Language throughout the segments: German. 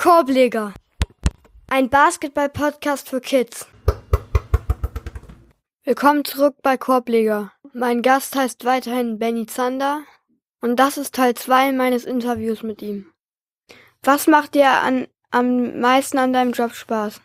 Korbleger, ein Basketball-Podcast für Kids. Willkommen zurück bei Korbleger. Mein Gast heißt weiterhin Benny Zander und das ist Teil 2 meines Interviews mit ihm. Was macht dir am meisten an deinem Job Spaß?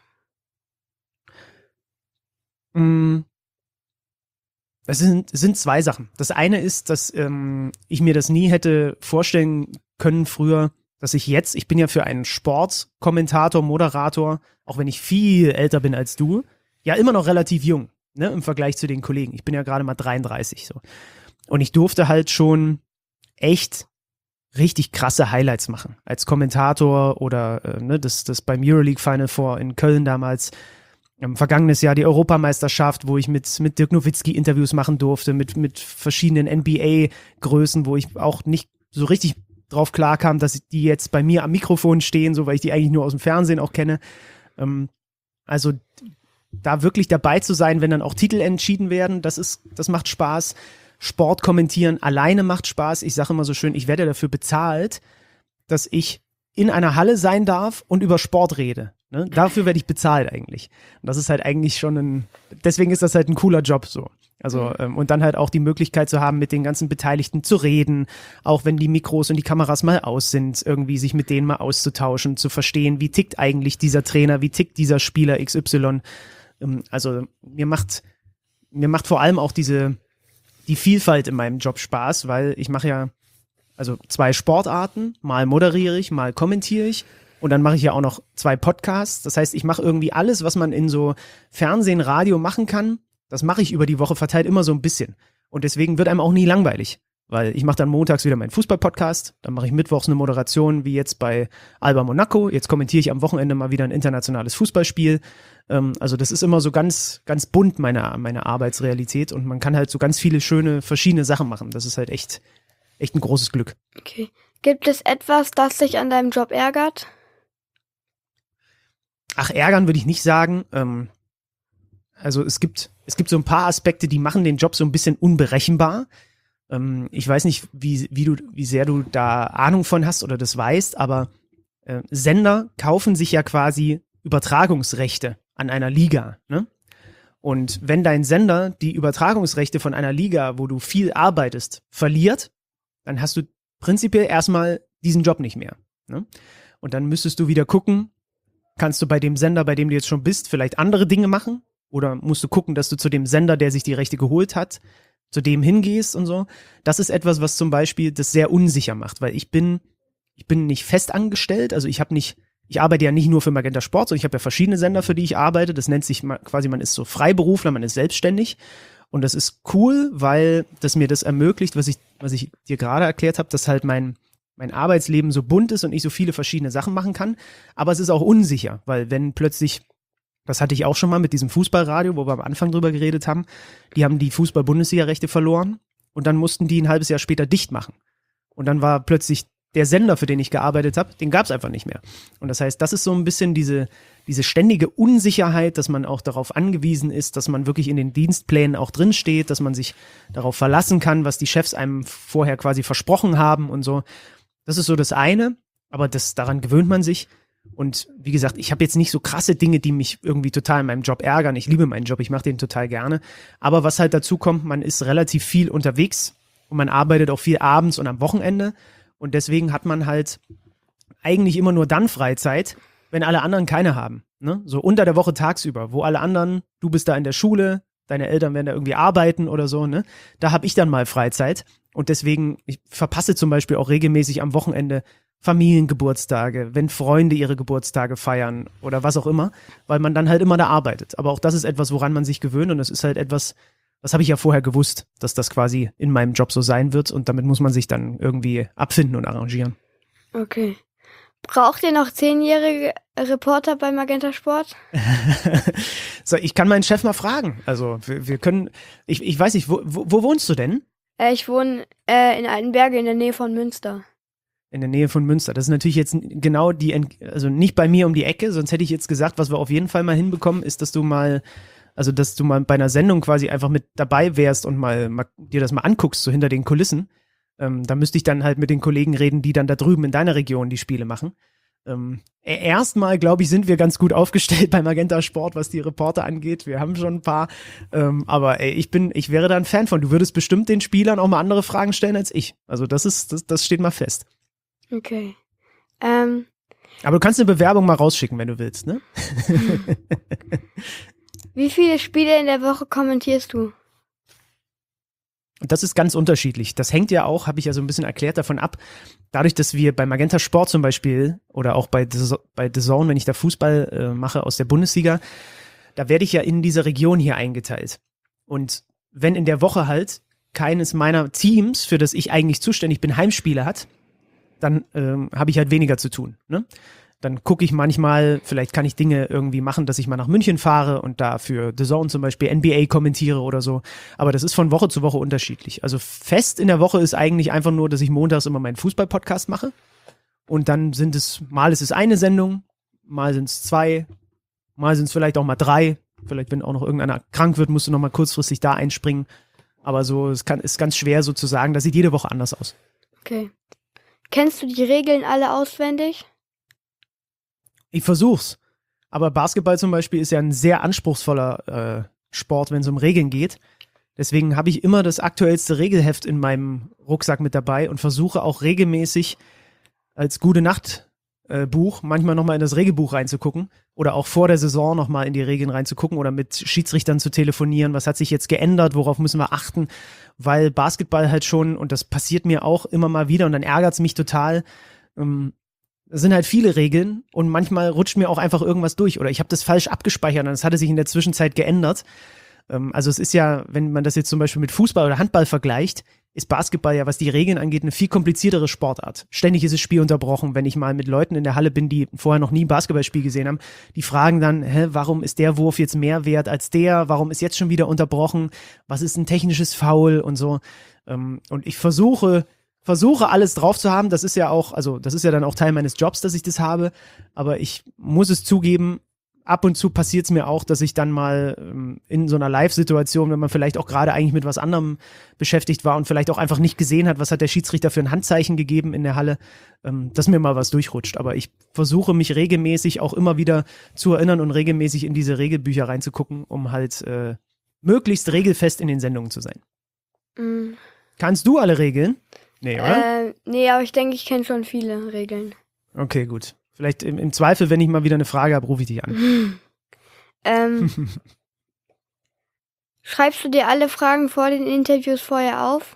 Es sind zwei Sachen. Das eine ist, dass ich mir das nie hätte vorstellen können früher, dass ich bin ja für einen Sportkommentator, Moderator, auch wenn ich viel älter bin als du, ja immer noch relativ jung, ne, im Vergleich zu den Kollegen. Ich bin ja gerade mal 33 so. Und ich durfte halt schon echt richtig krasse Highlights machen. Als Kommentator oder das beim Euroleague Final Four in Köln damals. Vergangenes Jahr die Europameisterschaft, wo ich mit Dirk Nowitzki Interviews machen durfte, mit verschiedenen NBA-Größen, wo ich auch nicht so richtig drauf klarkam, dass die jetzt bei mir am Mikrofon stehen, so weil ich die eigentlich nur aus dem Fernsehen auch kenne. Also da wirklich dabei zu sein, wenn dann auch Titel entschieden werden, das macht Spaß. Sport kommentieren alleine macht Spaß. Ich sage immer so schön, ich werde dafür bezahlt, dass ich in einer Halle sein darf und über Sport rede. Ne? Dafür werde ich bezahlt eigentlich. Und das ist halt eigentlich schon deswegen ist das halt ein cooler Job so. Also, und dann halt auch die Möglichkeit zu haben, mit den ganzen Beteiligten zu reden, auch wenn die Mikros und die Kameras mal aus sind, irgendwie sich mit denen mal auszutauschen, zu verstehen, wie tickt eigentlich dieser Trainer, wie tickt dieser Spieler XY. Also, mir macht vor allem auch die Vielfalt in meinem Job Spaß, weil ich mache ja also 2 Sportarten, mal moderiere ich, mal kommentiere ich und dann mache ich ja auch noch 2 Podcasts. Das heißt, ich mache irgendwie alles, was man in so Fernsehen, Radio machen kann, das mache ich über die Woche verteilt immer so ein bisschen. Und deswegen wird einem auch nie langweilig, weil ich mache dann montags wieder meinen Fußball-Podcast, dann mache ich mittwochs eine Moderation, wie jetzt bei Alba Monaco. Jetzt kommentiere ich am Wochenende mal wieder ein internationales Fußballspiel. Also das ist immer so ganz, ganz bunt, meine Arbeitsrealität und man kann halt so ganz viele schöne, verschiedene Sachen machen. Das ist halt echt ein großes Glück. Okay. Gibt es etwas, das dich an deinem Job ärgert? Ach, ärgern würde ich nicht sagen. Also es gibt so ein paar Aspekte, die machen den Job so ein bisschen unberechenbar. Ich weiß nicht, wie sehr du da Ahnung von hast oder das weißt, aber Sender kaufen sich ja quasi Übertragungsrechte an einer Liga, ne? Und wenn dein Sender die Übertragungsrechte von einer Liga, wo du viel arbeitest, verliert, dann hast du prinzipiell erstmal diesen Job nicht mehr, ne? Und dann müsstest du wieder gucken, kannst du bei dem Sender, bei dem du jetzt schon bist, vielleicht andere Dinge machen? Oder musst du gucken, dass du zu dem Sender, der sich die Rechte geholt hat, zu dem hingehst und so? Das ist etwas, was zum Beispiel das sehr unsicher macht, weil ich bin nicht fest angestellt, also ich arbeite ja nicht nur für Magenta Sport, sondern ich habe ja verschiedene Sender, für die ich arbeite. Das nennt sich quasi, man ist so Freiberufler, man ist selbstständig. Und das ist cool, weil das mir das ermöglicht, was ich dir gerade erklärt habe, dass halt mein Arbeitsleben so bunt ist und ich so viele verschiedene Sachen machen kann. Aber es ist auch unsicher, weil wenn plötzlich, das hatte ich auch schon mal mit diesem Fußballradio, wo wir am Anfang drüber geredet haben, die haben die Fußball-Bundesliga-Rechte verloren und dann mussten die ein halbes Jahr später dicht machen. Und dann war plötzlich der Sender, für den ich gearbeitet habe, den gab es einfach nicht mehr. Und das heißt, das ist so ein bisschen diese ständige Unsicherheit, dass man auch darauf angewiesen ist, dass man wirklich in den Dienstplänen auch drinsteht, dass man sich darauf verlassen kann, was die Chefs einem vorher quasi versprochen haben und so. Das ist so das eine, aber daran gewöhnt man sich. Und wie gesagt, ich habe jetzt nicht so krasse Dinge, die mich irgendwie total in meinem Job ärgern. Ich liebe meinen Job, ich mache den total gerne. Aber was halt dazu kommt, man ist relativ viel unterwegs und man arbeitet auch viel abends und am Wochenende. Und deswegen hat man halt eigentlich immer nur dann Freizeit, wenn alle anderen keine haben. Ne? So unter der Woche tagsüber, wo alle anderen, du bist da in der Schule, deine Eltern werden da irgendwie arbeiten oder so, ne? Da habe ich dann mal Freizeit. Und deswegen, ich verpasse zum Beispiel auch regelmäßig am Wochenende Familiengeburtstage, wenn Freunde ihre Geburtstage feiern oder was auch immer, weil man dann halt immer da arbeitet. Aber auch das ist etwas, woran man sich gewöhnt und das ist halt etwas, das habe ich ja vorher gewusst, dass das quasi in meinem Job so sein wird und damit muss man sich dann irgendwie abfinden und arrangieren. Okay. Braucht ihr noch 10-jährige Reporter bei Magenta Sport? So, ich kann meinen Chef mal fragen. Also wir können, ich weiß nicht, wo wohnst du denn? Ich wohne in Altenberge in der Nähe von Münster. In der Nähe von Münster. Das ist natürlich jetzt genau also nicht bei mir um die Ecke, sonst hätte ich jetzt gesagt, was wir auf jeden Fall mal hinbekommen, ist, dass du mal bei einer Sendung quasi einfach mit dabei wärst und mal dir das mal anguckst, so hinter den Kulissen. Da müsste ich dann halt mit den Kollegen reden, die dann da drüben in deiner Region die Spiele machen. Erstmal, glaube ich, sind wir ganz gut aufgestellt bei Magenta Sport, was die Reporter angeht. Wir haben schon ein paar. Aber ich wäre da ein Fan von. Du würdest bestimmt den Spielern auch mal andere Fragen stellen als ich. Also das steht mal fest. Okay. Aber du kannst eine Bewerbung mal rausschicken, wenn du willst, ne? Wie viele Spiele in der Woche kommentierst du? Und das ist ganz unterschiedlich. Das hängt ja auch, habe ich ja so ein bisschen erklärt, davon ab, dadurch, dass wir bei Magenta Sport zum Beispiel oder auch bei The Zone, wenn ich da Fußball mache aus der Bundesliga, da werde ich ja in diese Region hier eingeteilt. Und wenn in der Woche halt keines meiner Teams, für das ich eigentlich zuständig bin, Heimspiele hat, dann habe ich halt weniger zu tun, ne? Dann gucke ich manchmal, vielleicht kann ich Dinge irgendwie machen, dass ich mal nach München fahre und da für The Zone zum Beispiel NBA kommentiere oder so. Aber das ist von Woche zu Woche unterschiedlich. Also fest in der Woche ist eigentlich einfach nur, dass ich montags immer meinen Fußball-Podcast mache. Und dann mal ist es eine Sendung, mal sind es 2, mal sind es vielleicht auch mal 3. Vielleicht, wenn auch noch irgendeiner krank wird, musst du noch mal kurzfristig da einspringen. Aber so, ist ganz schwer so zu sagen, das sieht jede Woche anders aus. Okay. Kennst du die Regeln alle auswendig? Ich versuch's. Aber Basketball zum Beispiel ist ja ein sehr anspruchsvoller Sport, wenn es um Regeln geht. Deswegen habe ich immer das aktuellste Regelheft in meinem Rucksack mit dabei und versuche auch regelmäßig als Gute-Nacht-Buch manchmal nochmal in das Regelbuch reinzugucken oder auch vor der Saison nochmal in die Regeln reinzugucken oder mit Schiedsrichtern zu telefonieren. Was hat sich jetzt geändert? Worauf müssen wir achten? Weil Basketball halt schon, und das passiert mir auch immer mal wieder und dann ärgert es mich total, es sind halt viele Regeln und manchmal rutscht mir auch einfach irgendwas durch oder ich habe das falsch abgespeichert und das hatte sich in der Zwischenzeit geändert. Also es ist ja, wenn man das jetzt zum Beispiel mit Fußball oder Handball vergleicht, ist Basketball ja, was die Regeln angeht, eine viel kompliziertere Sportart. Ständig ist das Spiel unterbrochen, wenn ich mal mit Leuten in der Halle bin, die vorher noch nie ein Basketballspiel gesehen haben, die fragen dann, warum ist der Wurf jetzt mehr wert als der? Warum ist jetzt schon wieder unterbrochen? Was ist ein technisches Foul und so? Und ich versuche alles drauf zu haben, das ist ja auch, also das ist ja dann auch Teil meines Jobs, dass ich das habe, aber ich muss es zugeben, ab und zu passiert es mir auch, dass ich dann mal in so einer Live-Situation, wenn man vielleicht auch gerade eigentlich mit was anderem beschäftigt war und vielleicht auch einfach nicht gesehen hat, was hat der Schiedsrichter für ein Handzeichen gegeben in der Halle, dass mir mal was durchrutscht. Aber ich versuche mich regelmäßig auch immer wieder zu erinnern und regelmäßig in diese Regelbücher reinzugucken, um halt möglichst regelfest in den Sendungen zu sein. Mhm. Kannst du alle Regeln? Nee, oder? Nee, aber ich denke, ich kenne schon viele Regeln. Okay, gut. Vielleicht im Zweifel, wenn ich mal wieder eine Frage habe, rufe ich dich an. Schreibst du dir alle Fragen vor den Interviews vorher auf?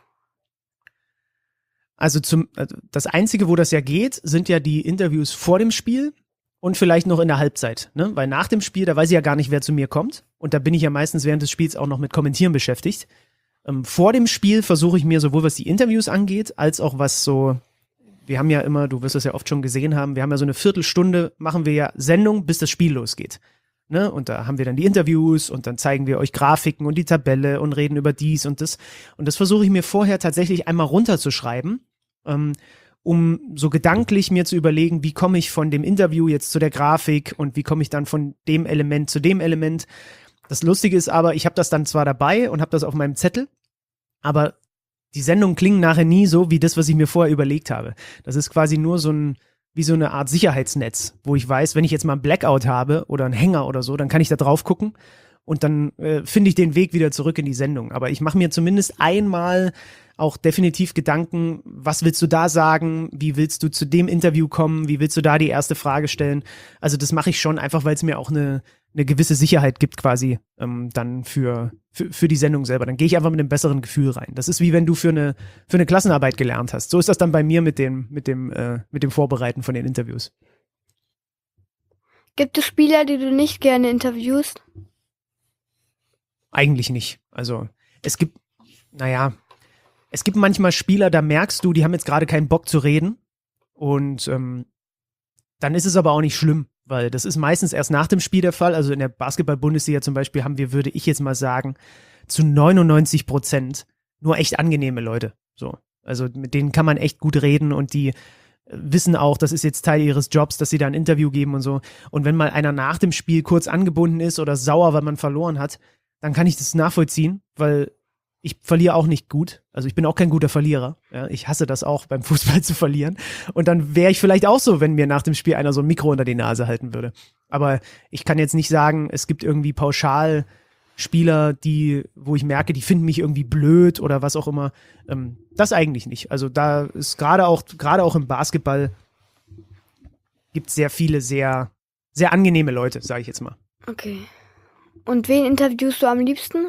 Also das Einzige, wo das ja geht, sind ja die Interviews vor dem Spiel und vielleicht noch in der Halbzeit. Ne? Weil nach dem Spiel, da weiß ich ja gar nicht, wer zu mir kommt. Und da bin ich ja meistens während des Spiels auch noch mit Kommentieren beschäftigt. Vor dem Spiel versuche ich mir sowohl was die Interviews angeht, als auch was so, wir haben ja immer, du wirst das ja oft schon gesehen haben, wir haben ja so eine Viertelstunde, machen wir ja Sendung, bis das Spiel losgeht. Ne? Und da haben wir dann die Interviews und dann zeigen wir euch Grafiken und die Tabelle und reden über dies und das. Und das versuche ich mir vorher tatsächlich einmal runterzuschreiben, um so gedanklich mir zu überlegen, wie komme ich von dem Interview jetzt zu der Grafik und wie komme ich dann von dem Element zu dem Element. Das Lustige ist aber, ich habe das dann zwar dabei und habe das auf meinem Zettel, aber die Sendungen klingen nachher nie so, wie das, was ich mir vorher überlegt habe. Das ist quasi nur wie so eine Art Sicherheitsnetz, wo ich weiß, wenn ich jetzt mal einen Blackout habe oder einen Hänger oder so, dann kann ich da drauf gucken und dann finde ich den Weg wieder zurück in die Sendung. Aber ich mache mir zumindest einmal auch definitiv Gedanken, was willst du da sagen, wie willst du zu dem Interview kommen, wie willst du da die erste Frage stellen. Also das mache ich schon einfach, weil es mir auch eine gewisse Sicherheit gibt quasi dann für die Sendung selber. Dann gehe ich einfach mit einem besseren Gefühl rein. Das ist wie wenn du für eine Klassenarbeit gelernt hast. So ist das dann bei mir mit dem Vorbereiten von den Interviews. Gibt es Spieler, die du nicht gerne interviewst? Eigentlich nicht. Also es gibt manchmal Spieler, da merkst du, die haben jetzt gerade keinen Bock zu reden und dann ist es aber auch nicht schlimm, weil das ist meistens erst nach dem Spiel der Fall. Also in der Basketball-Bundesliga zum Beispiel haben wir, würde ich jetzt mal sagen, zu 99% nur echt angenehme Leute. So. Also mit denen kann man echt gut reden und die wissen auch, das ist jetzt Teil ihres Jobs, dass sie da ein Interview geben und so. Und wenn mal einer nach dem Spiel kurz angebunden ist oder sauer, weil man verloren hat, dann kann ich das nachvollziehen, weil ich verliere auch nicht gut. Also ich bin auch kein guter Verlierer. Ja, ich hasse das auch, beim Fußball zu verlieren. Und dann wäre ich vielleicht auch so, wenn mir nach dem Spiel einer so ein Mikro unter die Nase halten würde. Aber ich kann jetzt nicht sagen, es gibt irgendwie pauschal Spieler, wo ich merke, die finden mich irgendwie blöd oder was auch immer. Das eigentlich nicht. Also da ist gerade auch im Basketball gibt es sehr viele sehr, sehr angenehme Leute, sage ich jetzt mal. Okay. Und wen interviewst du am liebsten?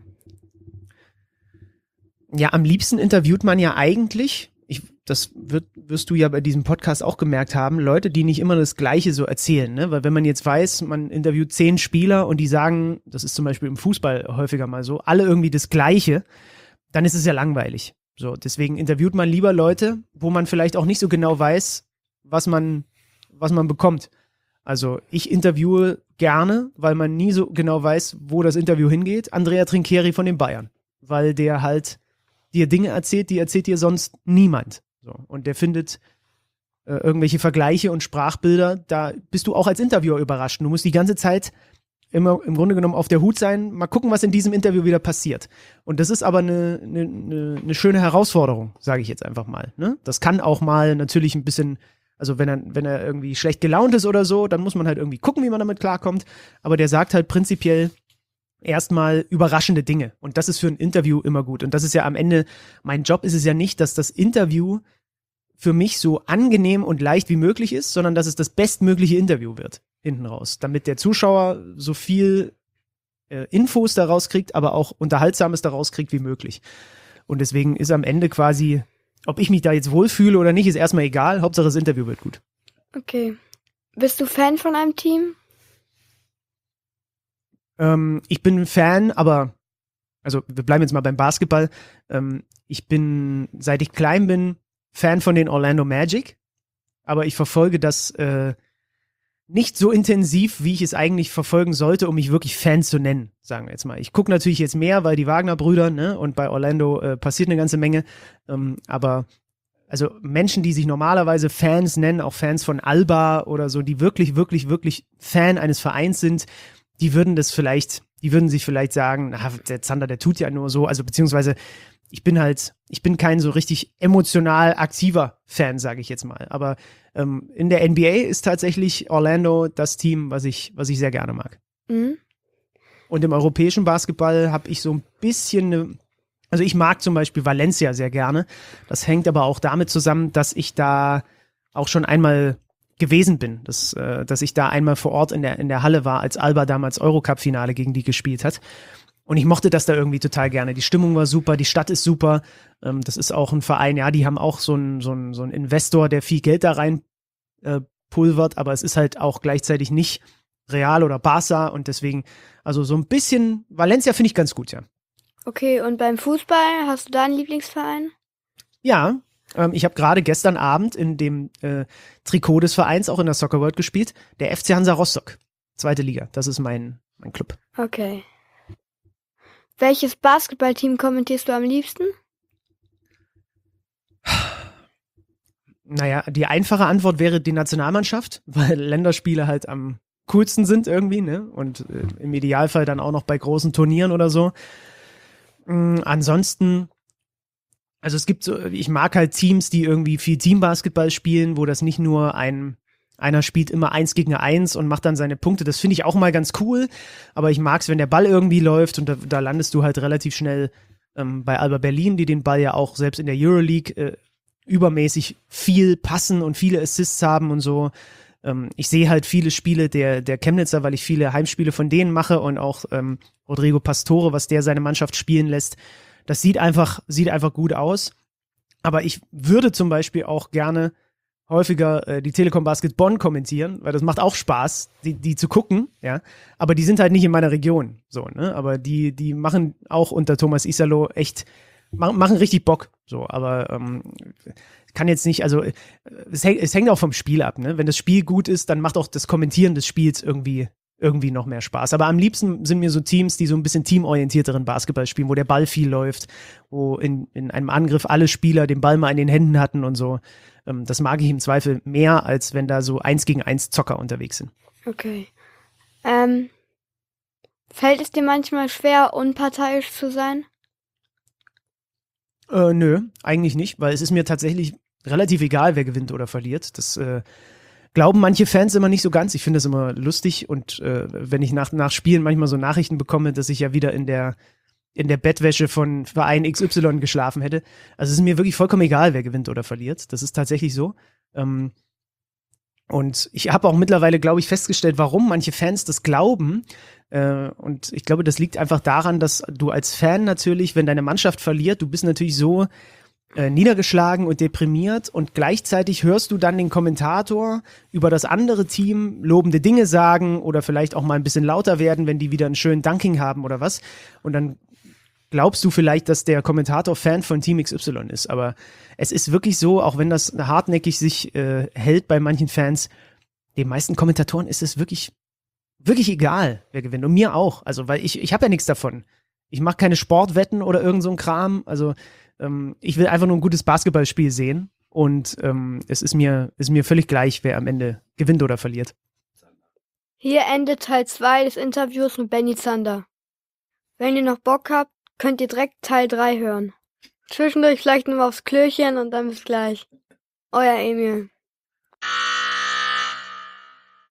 Ja, am liebsten interviewt man ja eigentlich, das wirst du ja bei diesem Podcast auch gemerkt haben, Leute, die nicht immer das Gleiche so erzählen, ne? Weil wenn man jetzt weiß, man interviewt 10 Spieler und die sagen, das ist zum Beispiel im Fußball häufiger mal so, alle irgendwie das Gleiche, dann ist es ja langweilig. So, deswegen interviewt man lieber Leute, wo man vielleicht auch nicht so genau weiß, was man bekommt. Also ich interviewe gerne, weil man nie so genau weiß, wo das Interview hingeht, Andrea Trinchieri von den Bayern, weil der halt dir Dinge erzählt, die erzählt dir sonst niemand. So. Und der findet irgendwelche Vergleiche und Sprachbilder, da bist du auch als Interviewer überrascht. Du musst die ganze Zeit immer im Grunde genommen auf der Hut sein, mal gucken, was in diesem Interview wieder passiert. Und das ist aber eine schöne Herausforderung, sage ich jetzt einfach mal. Ne? Das kann auch mal natürlich ein bisschen, also wenn er irgendwie schlecht gelaunt ist oder so, dann muss man halt irgendwie gucken, wie man damit klarkommt. Aber der sagt halt prinzipiell erstmal überraschende Dinge. Und das ist für ein Interview immer gut. Und das ist ja am Ende, mein Job ist es ja nicht, dass das Interview für mich so angenehm und leicht wie möglich ist, sondern dass es das bestmögliche Interview wird, hinten raus. Damit der Zuschauer so viel Infos daraus kriegt, aber auch Unterhaltsames daraus kriegt wie möglich. Und deswegen ist am Ende quasi, ob ich mich da jetzt wohlfühle oder nicht, ist erstmal egal. Hauptsache das Interview wird gut. Okay. Bist du Fan von einem Team? Ich bin ein Fan, aber, also wir bleiben jetzt mal beim Basketball. Ich bin, seit ich klein bin, Fan von den Orlando Magic, aber ich verfolge das nicht so intensiv, wie ich es eigentlich verfolgen sollte, um mich wirklich Fan zu nennen, sagen wir jetzt mal. Ich gucke natürlich jetzt mehr, weil die Wagner-Brüder, ne, und bei Orlando passiert eine ganze Menge, aber also Menschen, die sich normalerweise Fans nennen, auch Fans von Alba oder so, die wirklich, wirklich, wirklich Fan eines Vereins sind, die würden sich vielleicht sagen, na, der Zander, der tut ja nur so, also beziehungsweise ich bin kein so richtig emotional aktiver Fan, sage ich jetzt mal. Aber in der NBA ist tatsächlich Orlando das Team, was ich sehr gerne mag. Mhm. Und im europäischen Basketball habe ich so ein bisschen also ich mag zum Beispiel Valencia sehr gerne. Das hängt aber auch damit zusammen, dass ich da auch schon einmal gewesen bin, dass ich da einmal vor Ort in der Halle war, als Alba damals Eurocup-Finale gegen die gespielt hat. Und ich mochte das da irgendwie total gerne. Die Stimmung war super, die Stadt ist super. Das ist auch ein Verein, ja, die haben auch so einen Investor, der viel Geld da rein pulvert, aber es ist halt auch gleichzeitig nicht Real oder Barca und deswegen, also so ein bisschen, Valencia finde ich ganz gut, ja. Okay, und beim Fußball, hast du da einen Lieblingsverein? Ja, ich habe gerade gestern Abend in dem Trikot des Vereins auch in der Soccer World gespielt, der FC Hansa Rostock, 2. Liga, das ist mein Club. Okay. Welches Basketballteam kommentierst du am liebsten? Naja, die einfache Antwort wäre die Nationalmannschaft, weil Länderspiele halt am coolsten sind irgendwie, ne? Und im Idealfall dann auch noch bei großen Turnieren oder so. Ansonsten, also es gibt so, ich mag halt Teams, die irgendwie viel Teambasketball spielen, wo das nicht nur einer spielt immer 1 gegen 1 und macht dann seine Punkte. Das finde ich auch mal ganz cool, aber ich mag es, wenn der Ball irgendwie läuft und da landest du halt relativ schnell bei Alba Berlin, die den Ball ja auch selbst in der Euroleague übermäßig viel passen und viele Assists haben und so. Ich sehe halt viele Spiele der Chemnitzer, weil ich viele Heimspiele von denen mache und auch Rodrigo Pastore, was der seine Mannschaft spielen lässt. Das sieht einfach gut aus. Aber ich würde zum Beispiel auch gerne häufiger die Telekom Basket Bonn kommentieren, weil das macht auch Spaß, die zu gucken, ja. Aber die sind halt nicht in meiner Region, so, ne. Aber die machen auch unter Thomas Isalo echt, machen richtig Bock, so. Aber kann jetzt nicht, also es hängt auch vom Spiel ab, ne. Wenn das Spiel gut ist, dann macht auch das Kommentieren des Spiels irgendwie noch mehr Spaß. Aber am liebsten sind mir so Teams, die so ein bisschen teamorientierteren Basketball spielen, wo der Ball viel läuft, wo in einem Angriff alle Spieler den Ball mal in den Händen hatten und so. Das mag ich im Zweifel mehr, als wenn da so 1 gegen 1 Zocker unterwegs sind. Okay. Fällt es dir manchmal schwer, unparteiisch zu sein? Nö, eigentlich nicht, weil es ist mir tatsächlich relativ egal, wer gewinnt oder verliert. Das glauben manche Fans immer nicht so ganz. Ich finde das immer lustig und wenn ich nach Spielen manchmal so Nachrichten bekomme, dass ich ja wieder in der Bettwäsche von Verein XY geschlafen hätte. Also es ist mir wirklich vollkommen egal, wer gewinnt oder verliert. Das ist tatsächlich so. Und ich habe auch mittlerweile, glaube ich, festgestellt, warum manche Fans das glauben. Und ich glaube, das liegt einfach daran, dass du als Fan natürlich, wenn deine Mannschaft verliert, du bist natürlich so niedergeschlagen und deprimiert und gleichzeitig hörst du dann den Kommentator über das andere Team lobende Dinge sagen oder vielleicht auch mal ein bisschen lauter werden, wenn die wieder einen schönen Dunking haben oder was. Und dann glaubst du vielleicht, dass der Kommentator Fan von Team XY ist. Aber es ist wirklich so, auch wenn das hartnäckig sich hält bei manchen Fans, den meisten Kommentatoren ist es wirklich, wirklich egal, wer gewinnt. Und mir auch. Also, weil ich habe ja nichts davon. Ich mache keine Sportwetten oder irgend so ein Kram. Also, ich will einfach nur ein gutes Basketballspiel sehen. Und es ist mir völlig gleich, wer am Ende gewinnt oder verliert. Hier endet Teil 2 des Interviews mit Benny Zander. Wenn ihr noch Bock habt, könnt ihr direkt Teil 3 hören. Zwischendurch vielleicht nur aufs Klöchen und dann bis gleich. Euer Emil.